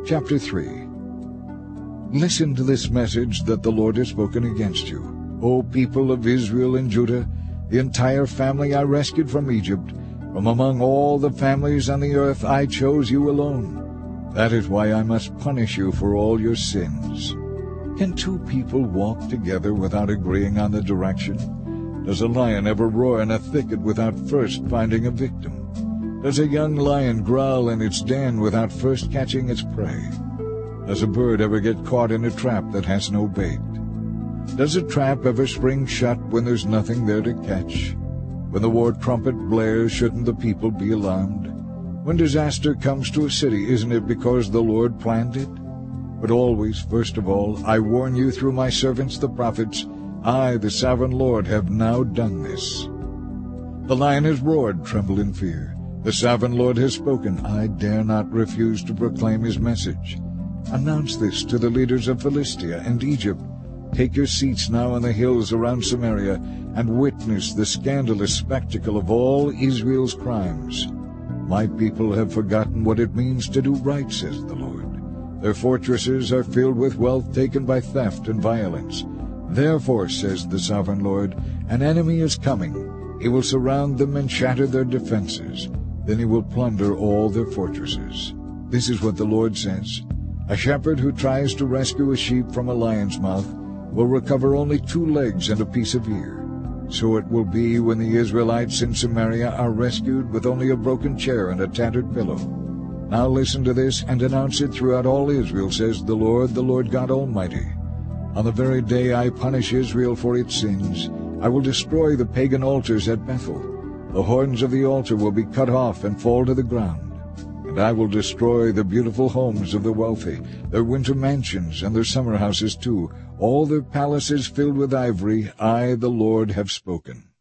Chapter 3. Listen to this message that the Lord has spoken against you, O people of Israel and Judah, the entire family I rescued from Egypt. From among all the families on the earth I chose you alone. That is why I must punish you for all your sins. Can two people walk together without agreeing on the direction? Does a lion ever roar in a thicket without first finding a victim? Does a young lion growl in its den without first catching its prey? Does a bird ever get caught in a trap that has no bait? Does a trap ever spring shut when there's nothing there to catch? When the war trumpet blares, shouldn't the people be alarmed? When disaster comes to a city, isn't it because the Lord planned it? But always, first of all, I warn you through my servants the prophets, I, the sovereign Lord, have now done this. The lion has roared, tremble in fear. The sovereign Lord has spoken, I dare not refuse to proclaim his message. Announce this to the leaders of Philistia and Egypt. Take your seats now on the hills around Samaria, and witness the scandalous spectacle of all Israel's crimes. My people have forgotten what it means to do right, says the Lord. Their fortresses are filled with wealth taken by theft and violence. Therefore, says the sovereign Lord, an enemy is coming. He will surround them and shatter their defenses. Then he will plunder all their fortresses. This is what the Lord says. A shepherd who tries to rescue a sheep from a lion's mouth will recover only 2 legs and a piece of ear. So it will be when the Israelites in Samaria are rescued with only a broken chair and a tattered pillow. Now listen to this and announce it throughout all Israel, says the Lord God Almighty. On the very day I punish Israel for its sins, I will destroy the pagan altars at Bethel. The horns of the altar will be cut off and fall to the ground. And I will destroy the beautiful homes of the wealthy, their winter mansions and their summer houses too, all their palaces filled with ivory. I, the Lord, have spoken.